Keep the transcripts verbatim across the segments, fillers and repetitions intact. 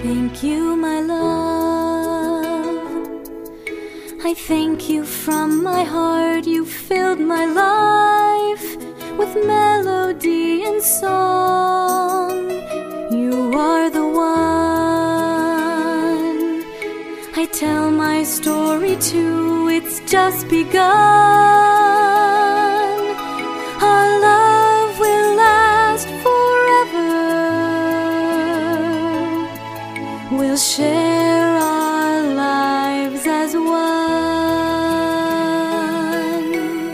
Thank you, my love. I thank you from my heart. You filled my life with melody and song. You are the one I tell my story to. It's just begun. Our love will last forever. We'll share our lives as one.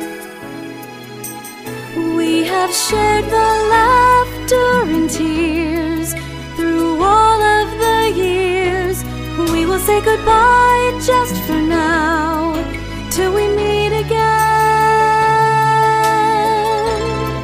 We have shared the laughter and tears through all of the years. We will say goodbye just for now, till we meet again.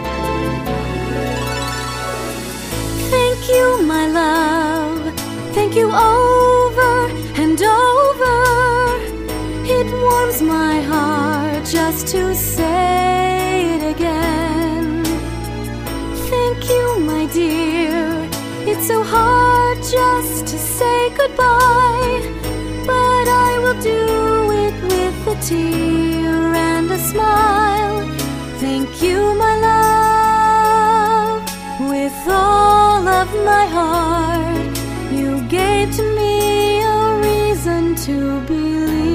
Thank you, my love. Thank you over and over. It warms my heart just to say it again. Thank you, my dear. It's so hard just to say goodbye, but I will do it with a tear and a smile. Thank you, my love. With all of my heart, you gave to me a reason to believe.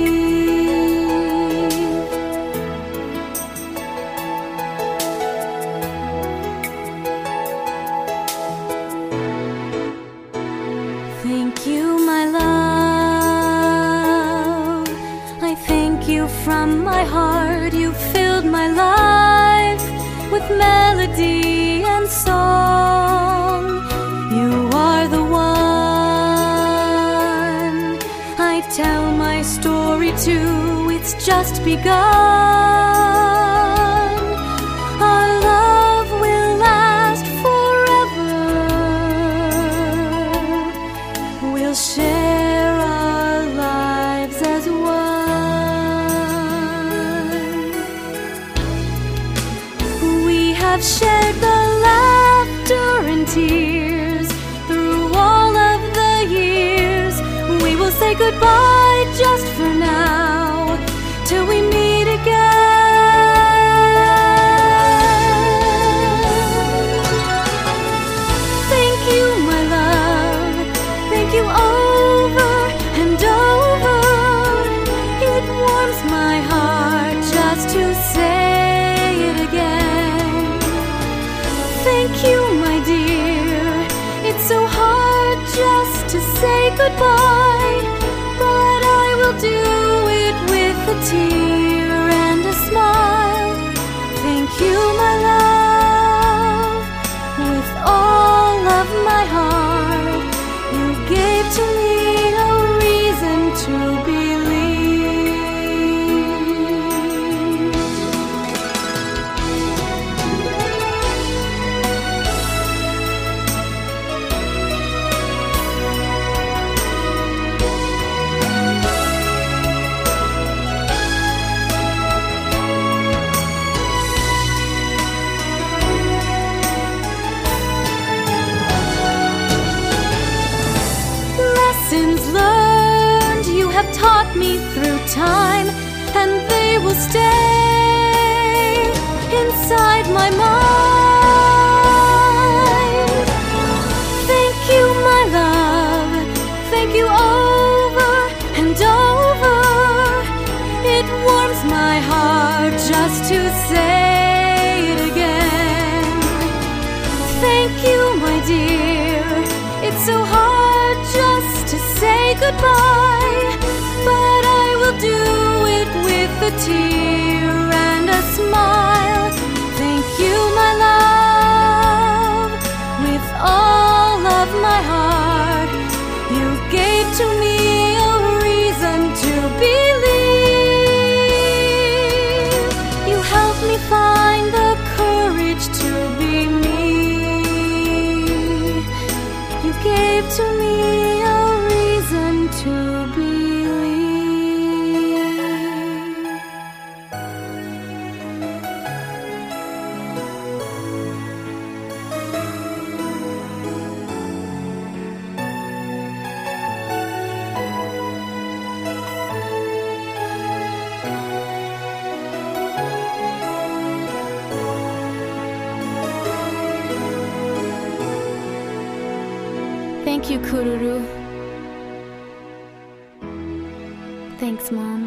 Thank you, my love. I thank you from my heart. You filled my life with melody and song. You are the one I tell my story to. It's just begun. Our love will last forever. We'll share our lives as one. We have shared the laughter and tears through all of the years. We will say goodbye just for now, till we meet again. Thank you, my love. Thank you over and over. It warms my heart just to say it again. Thank you, my dear. It's so hard just to say goodbye, but I will do it with a tear and a smile. Thank you, my love. With all of my heart, you gave to me a reason to believe. Lessons learned you have taught me through time, and they will stay inside my mind. Thank you, my love. Thank you over and over. It warms my heart just to say it again. Thank you, my dear. It's so hard just to say goodbye, but I will do it with a tear and a smile. Thank you, my love. With all of my heart, you gave to me a reason to believe. You helped me find the courage to be me. You gave to me a reason to believe. Thank you, Kururu. Thanks, Mom.